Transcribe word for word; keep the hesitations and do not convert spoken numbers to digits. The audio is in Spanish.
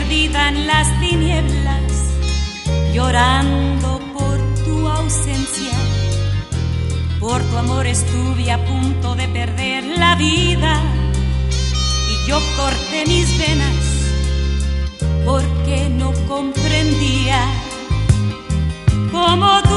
perdida en las tinieblas, llorando por tu ausencia. Por tu amor estuve a punto de perder la vida y yo corté mis venas porque no comprendía cómo tú